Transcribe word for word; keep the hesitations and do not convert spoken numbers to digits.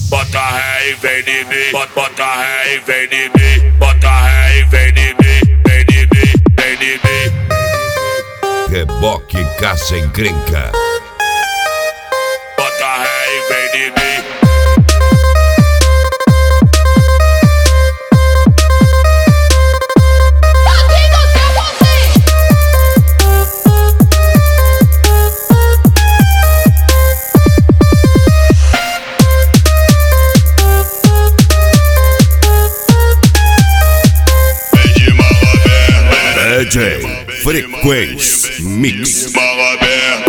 bota ré e vem de mim, bota, bota ré e vem de mim, bota ré e vem de mim, vem de mim, vem de mim. Reboque Caça Encrenca. Bota ré e vem de mim. D J Frequência Mix. Mala aberta.